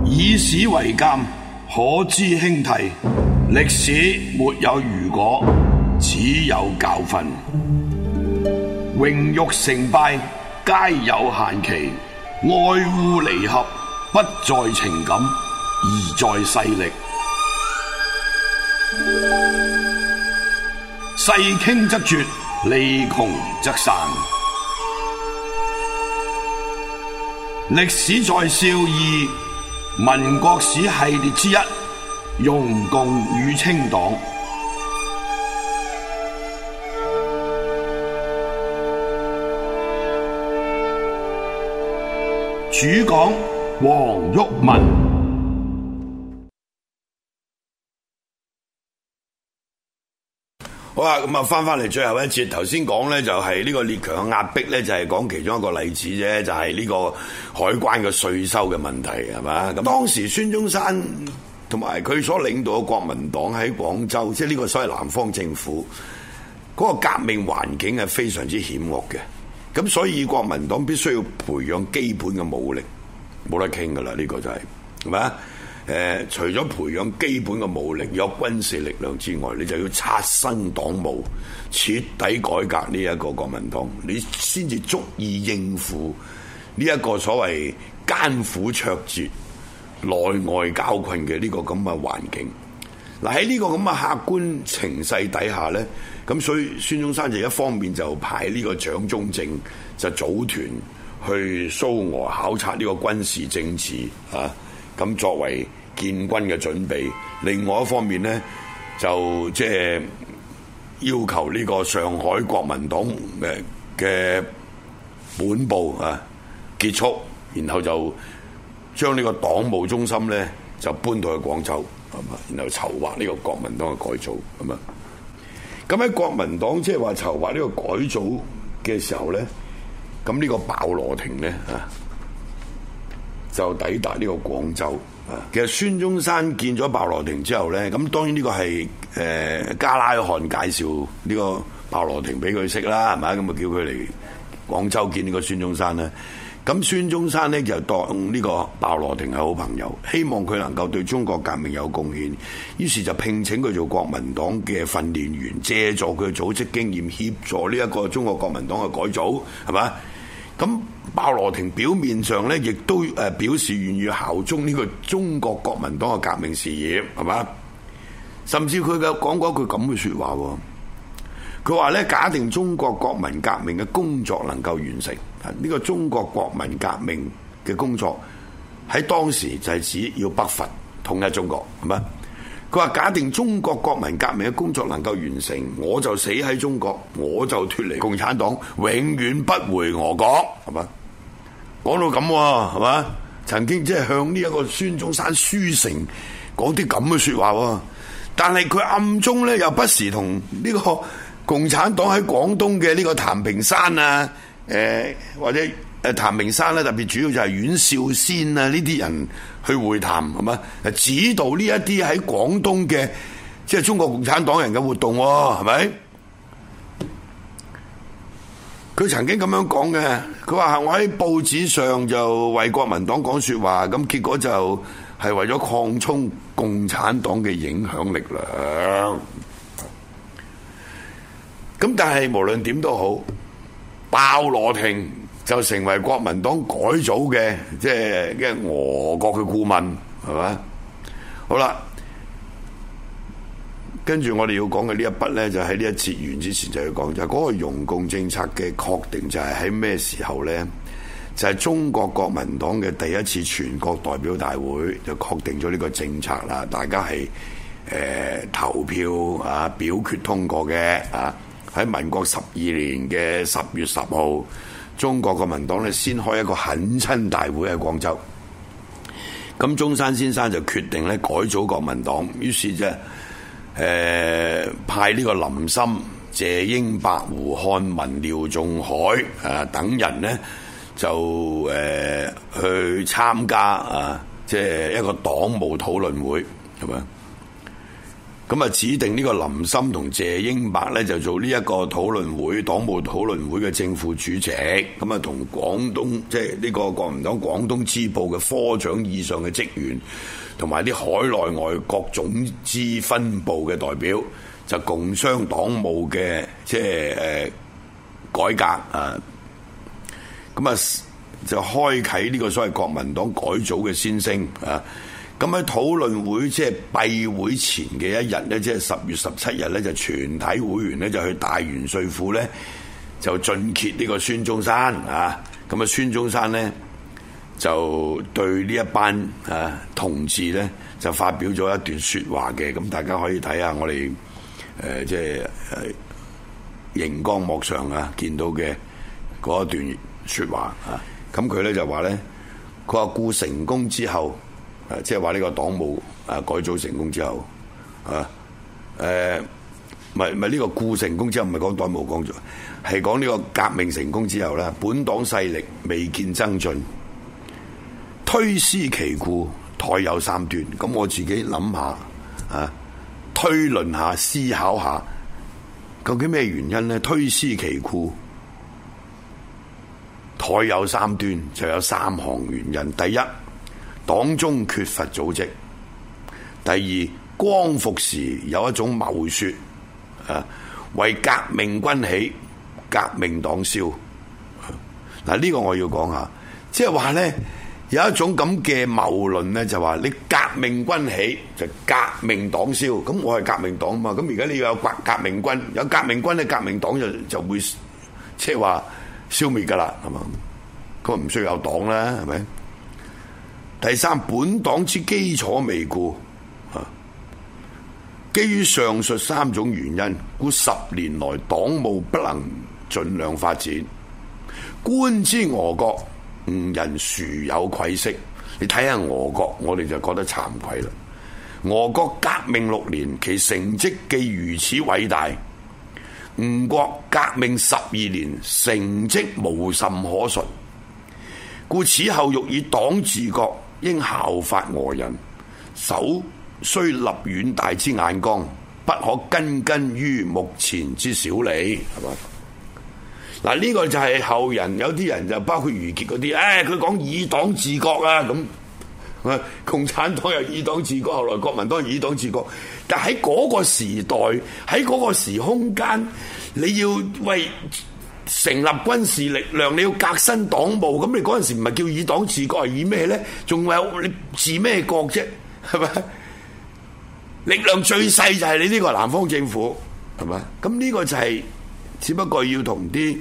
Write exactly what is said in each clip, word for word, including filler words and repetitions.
以史為鑑，可知興替。歷史沒有如果，只有教訓。榮辱成敗皆有限期，愛惡離合不在情感，而在勢力。勢傾則絕，利窮則散。歷史在笑二民國史系列之一，容共與清黨。主講黃毓民。好啊，咁啊，翻翻嚟最後一節，頭先講咧就係呢個列強嘅壓迫咧，就係講其中一個例子啫，就係呢個海關嘅稅收嘅問題，係嘛？咁當時孫中山同埋佢所領導嘅國民黨喺廣州，即係呢個所謂南方政府嗰個革命環境係非常之險惡嘅，咁所以國民黨必須要培養基本嘅武力，冇得傾噶啦，呢個就係係咪？誒、呃，除咗培養基本嘅武力，有軍事力量之外，你就要刷新黨務，徹底改革呢一個國民黨，你先至足以應付呢一個所謂艱苦卓絕、內外交困嘅呢個咁嘅環境。嗱，喺呢個咁嘅客觀情勢底下呢，咁所以孫中山就一方面就派呢個蔣中正就組團去蘇俄考察呢個軍事政治啊，咁作為建軍嘅準備。另外一方面呢，就即係要求呢個上海國民黨嘅嘅本部啊結束，然後就將呢個黨務中心呢就搬到去廣州，係嘛，然後籌劃呢個國民黨嘅改組，係嘛。咁喺國民黨即係話籌劃呢個改組嘅時候呢，咁呢個鮑羅廷呢啊就抵達呢個廣州。其實孫中山見咗鮑羅廷之後咧，咁當然呢個係誒、呃、加拉罕介紹呢個鮑羅廷俾佢識啦，係咪？咁啊叫佢嚟廣州見呢個孫中山咧。咁孫中山咧就當呢個鮑羅廷係好朋友，希望佢能夠對中國革命有貢獻，於是就聘請佢做國民黨嘅訓練員，借助佢組織經驗，協助呢一個中國國民黨嘅改組，係咪？咁鮑羅廷表面上咧，亦都誒表示願意效忠呢個中國國民黨嘅革命事業，係嘛？甚至佢嘅講過一句咁嘅説話喎，佢話咧，假定中國國民革命嘅工作能夠完成，呢個中國國民革命嘅工作喺當時就係指要北伐統一中國，係嘛？佢話假定中國國民革命嘅工作能夠完成，我就死喺中國，我就脫離共產黨，永遠不回俄國，係嘛？講到咁喎，係嘛？曾經即係向呢一個孫中山書誠講啲咁嘅説話喎，但係佢暗中咧又不時同呢個共產黨喺廣東嘅呢個譚平山啊，誒、呃、或者誒譚平山咧，特別主要就係阮少先啊呢啲人去會談，係嘛？誒指導呢一啲喺廣東嘅即係中國共產黨人嘅活動喎，係咪？佢曾經咁樣講嘅，佢話我喺報紙上就為國民黨講説話，咁結果就係為咗擴充共產黨嘅影響力量。咁但係無論點都好，鮑羅廷就成為國民黨改組嘅即係嘅俄國嘅顧問，係嘛？好啦，跟住我哋要講嘅呢一筆呢，就喺呢一節完之前就要講，就係嗰個容共政策嘅確定就係喺咩時候呢？就係中國國民黨嘅第一次全國代表大會就確定咗呢個政策啦，大家係誒、呃、投票啊表決通過嘅啊。喺民國十二年嘅十月十號，中國國民黨咧先開一個懇親大會喺廣州。咁中山先生就決定咧改組國民黨，於是就誒、呃、派呢個林森、謝英伯、胡漢民、廖仲愷啊等人咧就誒、呃、去參加啊，即係一個黨務討論會，係咪？ 咁啊指定呢個林森同謝英伯咧就做呢一個討論會黨務討論會嘅正副主席，咁啊同廣東即係呢個國民黨廣東支部嘅科長以上嘅職員，同埋啲海內外各總支分部嘅代表，就共商黨務嘅即係誒改革啊，咁啊就開啟呢個所謂國民黨改組嘅先聲啊。咁喺討論會即係閉會前嘅一日咧，即係十月十七日咧，就全體會員咧就去大元帥府咧就進揭呢個孫中山啊。咁啊，孫中山咧就對呢一班啊同志咧就發表咗一段説話嘅。咁大家可以睇下我哋誒、呃、即係誒熒光幕上啊見到嘅嗰一段説話啊。咁佢咧就話咧，佢話故成功之後。誒，即係話呢個黨務啊改組成功之後，啊誒，唔係唔係呢個故成功之後，唔係講黨務工作，係講呢個革命成功之後啦。本黨勢力未見增進，推思其故，殆有三端。咁我自己諗下啊，推論下、思考下，究竟咩原因咧？推思其故，殆有三端，就有三項原因。第一，黨中缺乏組織；第二，光復時有一種謬說，啊，為革命軍起，革命黨消。嗱、啊，呢、這個我要講下，即係話咧有一種咁嘅謬論咧，就話你革命軍起就革命黨消。咁我係革命黨嘛，咁而家你要有革革命軍，有革命軍咧，革命黨就就會即係話消滅噶啦，係嘛？咁唔需要有黨啦，係咪？第三，本黨之基礎未固，啊，基於上述三種原因，故十年來黨務不能盡量發展。觀之俄國，吾人殊有愧色。你睇下俄國，我哋就覺得慚愧啦。俄國革命六年，其成績既如此偉大，吾國革命十二年，成績無甚可述。故此後欲以黨治國，應效法俄人，首須立遠大之眼光，不可根根於目前之小利，係嘛？嗱，呢個就係後人有啲人就包括余傑嗰啲，誒佢講以黨治國啊，咁共產黨又以黨治國，後來國民黨以黨治國，但喺嗰個時代，喺嗰個時空間，你要為成立軍事力量，你要革新黨務，咁你嗰陣時唔係叫以黨治國，係以咩咧？仲有你治咩國啫？係咪？力量最細就係你呢個南方政府，係咪？咁呢個就係、是、只不過要同啲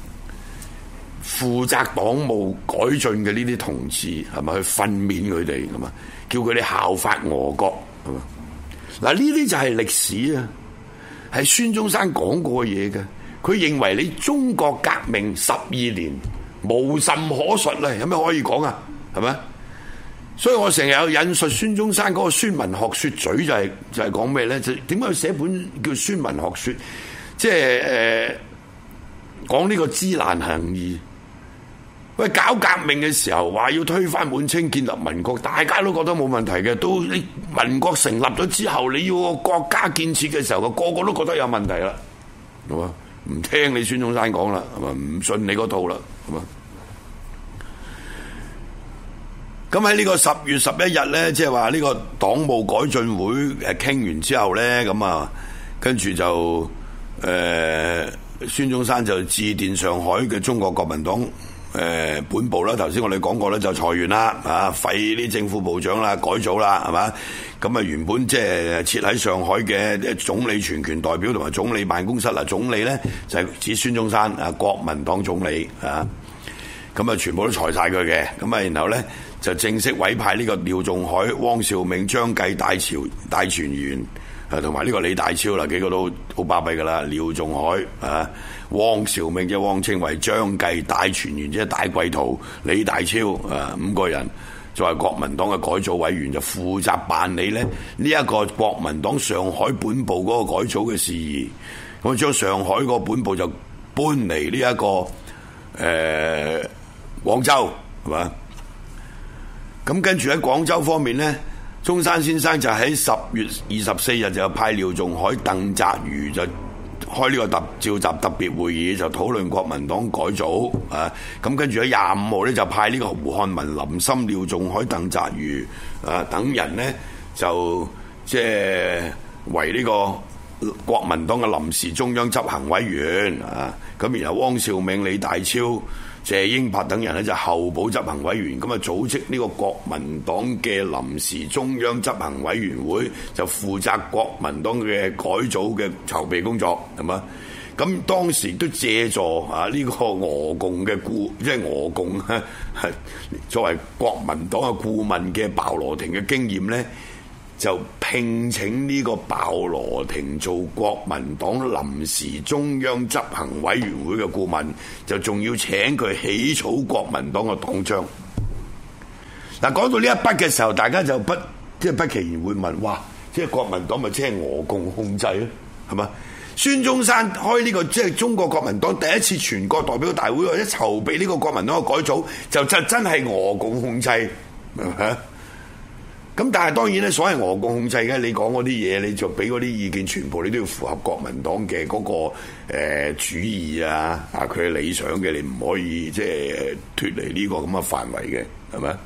負責黨務改進嘅呢啲同志係咪去訓勉佢哋，係嘛？叫佢哋效法俄國，係嘛？嗱，呢啲就係歷史啊，係孫中山講過嘢嘅。佢認為你中國革命十二年無甚可述啦，有咩可以講啊？係咪？所以我成日有引述孫中山嗰個《孫文學說嘴》，就係、是、就係講咩咧？就點解要寫本叫《孫文學說》？即係誒講呢個知難行易。喂，搞革命嘅時候話要推翻滿清建立民國，大家都覺得冇問題嘅。到你民國成立咗之後，你要個國家建設嘅時候，個個都覺得有問題啦，係嘛？唔聽你孫中山講啦，係嘛？唔信你嗰套啦，係嘛？咁喺呢個十月十一日咧，即係話呢個黨務改進會誒傾完之後咧，咁啊，跟住就誒、呃、孫中山就致電上海嘅中國國民黨誒、呃、本部啦。頭先我哋講過咧，就裁員啦，啊廢啲正副部長啦，改組啦，係嘛？咁啊原本即係設喺上海嘅總理全權代表同埋總理辦公室啦，總理咧就係指孫中山啊，國民黨總理啊，咁啊全部都裁晒佢嘅，咁啊然後咧就正式委派呢個廖仲愷、汪兆銘、張繼、戴潮、戴傳元啊，同埋呢個李大釗啦，幾個都好巴閉噶啦。廖仲愷啊，汪兆銘即係汪精衛，張繼、戴傳元即係戴季陶、李大釗啊，五個人作為國民黨嘅改組委員，就負責辦理咧呢一個國民黨上海本部嗰個改組嘅事宜。咁將上海個本部就搬嚟呢一個誒、呃、廣州，係嘛？咁跟住喺廣州方面咧， 中山先生就喺十月二十四日就派廖仲愷、鄧澤如就開呢個特召集特別會議，就討論國民黨改組啊。咁跟住喺廿五號咧就派呢個胡漢民、林森、廖仲愷、鄧澤如啊等人呢，就即係為呢個國民黨嘅臨時中央執行委員啊。咁然後汪兆銘、李大超、謝英伯等人咧就候補執行委員，咁啊組織呢個國民黨嘅臨時中央執行委員會，就負責國民黨嘅改組嘅籌備工作，係嘛？咁當時都借助啊呢個俄共嘅顧，即係俄共啊作為國民黨嘅顧問嘅鮑羅廷嘅經驗咧，就聘請呢個鮑羅廷做國民黨臨時中央執行委員會嘅顧問，就仲要請佢起草國民黨嘅黨章。嗱，講到呢一筆嘅時候，大家就不即係不其然會問：哇！即係國民黨咪即係俄共控制咧？係嘛？孫中山開呢個即係中國國民黨第一次全國代表大會，或者籌備呢個國民黨嘅改組，就就真係俄共控制，係咪？咁但係當然咧，所謂俄共控制嘅，你講嗰啲嘢，你就俾嗰啲意見，全部你都要符合國民黨嘅嗰、那個誒、呃、主義啊，啊佢嘅理想嘅，你唔可以即係脫離呢個咁嘅範圍嘅，係咪？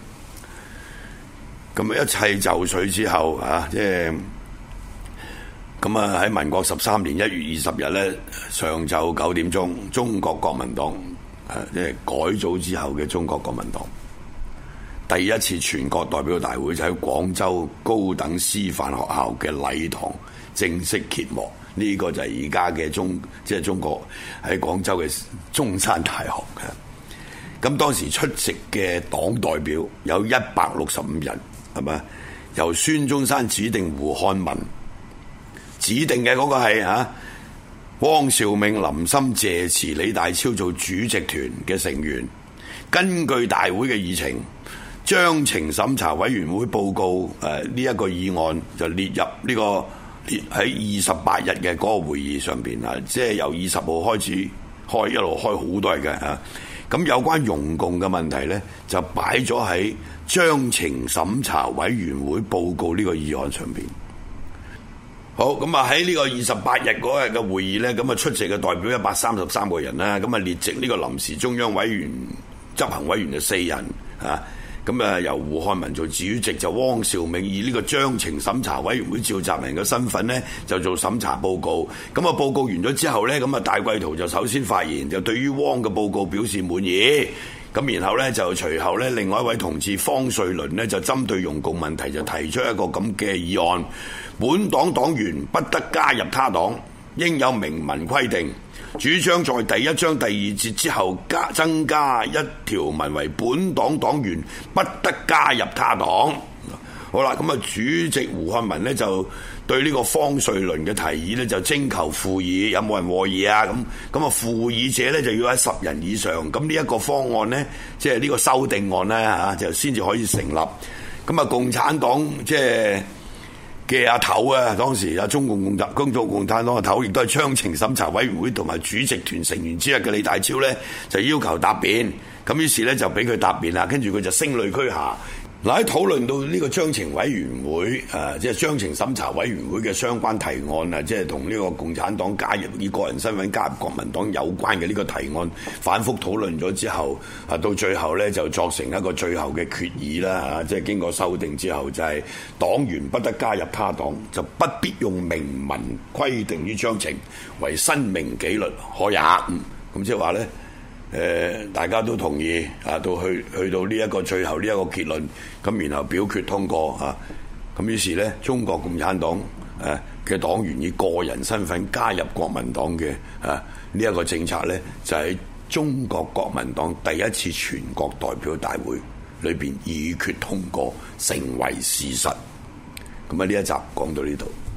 咁一切就緒之後啊，即係咁啊喺民國十三年一月二十日咧，上晝九點鐘，中國國民黨啊，即係改組之後嘅中國國民黨。第一次全國代表大會就喺廣州高等師範學校嘅禮堂正式揭幕，呢、這個就係而家嘅中即係、就是、中國喺廣州嘅中山大學嘅。咁當時出席嘅黨代表有一百六十五人，係咪？由孫中山指定胡漢民，指定嘅嗰個係啊汪兆銘、林森、謝慈、李大超做主席團嘅成員，根據大會嘅議程，章程審查委員會報告誒呢一個議案就列入呢、這個列喺二十八日嘅嗰個會議上邊啊，即係由二十號開始開，一路開好多日嘅嚇。咁有關容共嘅問題呢，就擺咗喺章程審查委員會報告呢個議案上邊。好，咁啊喺呢個二十八日嗰日嘅會議呢，咁啊出席嘅代表一百三十三個人啦，咁啊列席呢個臨時中央委員執行委員就四人啊。咁啊，由胡漢民做主席，就汪兆銘以呢個章程審查委員會召集人嘅身份呢，就做審查報告。咁啊，報告完咗之後呢，咁啊，戴季陶就首先發言，就對於汪嘅報告表示滿意。咁然後呢，就隨後呢，另外一位同志方瑞麟呢，就針對容共問題就提出一個咁嘅議案：本黨黨員不得加入他黨，應有明文規定。主張在第一章第二節之後加增加一條文為本黨黨員不得加入他黨。好啦，咁啊主席胡漢民呢就對呢個方瑞麟嘅提議呢就徵求附議，有冇人和議啊？咁咁啊附議者呢就要喺十人以上。咁呢一個方案呢，即係呢個修訂案呢，嚇就先至可以成立。咁啊共產黨即係嘅阿頭啊，當時啊中共共產工作共產黨阿頭，亦都係章程審查委員會同埋主席團成員之一嘅李大超咧，就要求答辯。咁於是咧就俾佢答辯啦，跟住佢就聲淚俱下。嗱，喺討論到呢個章程委員會誒，即係章程審查委員會嘅相關提案啊，即係同呢個共產黨加入以個人身份加入國民黨有關嘅呢個提案，反覆討論咗之後，啊到最後咧就作成一個最後嘅決議啦嚇，即係經過修訂之後，就係黨員不得加入他黨，就不必用明文規定於章程，為申明紀律可也。咁即係話咧。誒、呃，大家都同意啊，到去去到呢一個最後呢一個結論，咁然後表決通過啊，咁於是咧，中國共產黨誒嘅黨員以個人身份加入國民黨嘅啊呢一個政策咧，就喺中國國民黨第一次全國代表大會裏邊議決通過，成為事實。咁啊，呢一集講到呢度。